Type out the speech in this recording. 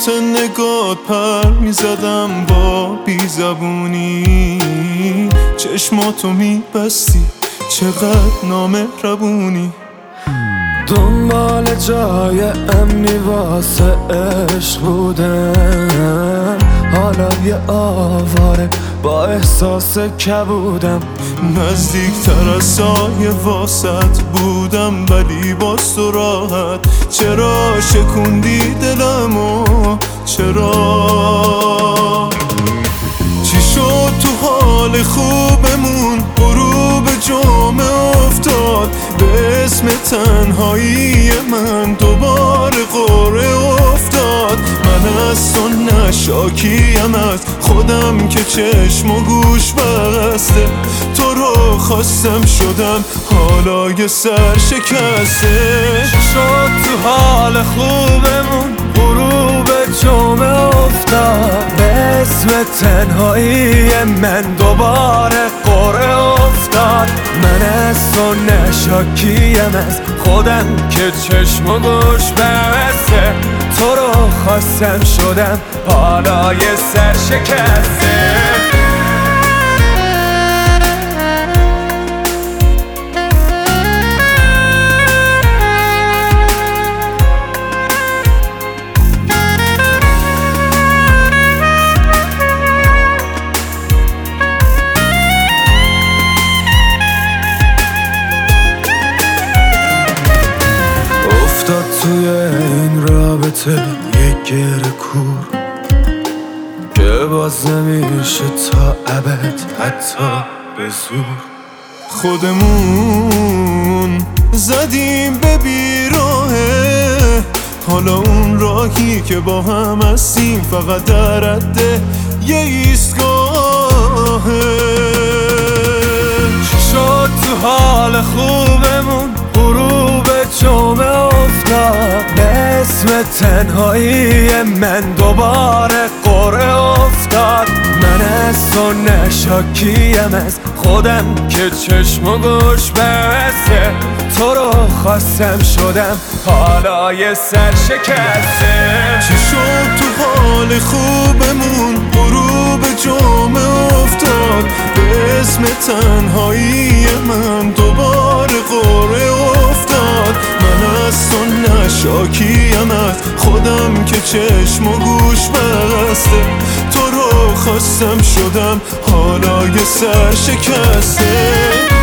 سمت نگات پر میزدم با بیزبونی، چشماتو میبستی چقدر نامهربونی. دنبال جای امنی واسه عشق بودم، حالا یه آواره با احساس کبودم. نزدیکتر از سایه واسط بودم ولی باز تو راحت. چرا شکوندی دلمو؟ چرا؟ چی شد تو حال خوبمون؟ غروب جمعه افتاد به اسم تنهایی من دوباره قره افتاد. من از تو نشاکیم از خودم که چشم و گوش بسته، تو رو خواستم شدم حالا یه سر شکسته. شد تو حال خوبمون غروب جمعه افتاد به اسم تنهایی من دوباره قره افتاد. من از تو نشاکیم از خودم که چشم و گوش بسته، تو رو خواستم شدم حالا یه سر شکسته. افتاد توی این رابطه یه گره کور که باز نمیشه تا ابد حتی به زور. خودمون زدیم به بیراهه، حالا اون راهی که با هم هستیم فقط در رده یه ایستگاهه. چی شد تو حال خوبمون غروب جمعه افتاد به اسم تنهایی من دوباره قره افتاد. من از تو نشاکیم از خودم که چشم و گوش بسته، تو رو خواستم شدم حالا یه سر شکسته. چی شد تو حال خوبمون غروب جمعه افتاد به اسم تنهایی من دوباره قره افتاد. من از تو نشاکیم از خودم که چشم و گوش بسته، تو رو خواستم شدم حالا یه سر شکسته.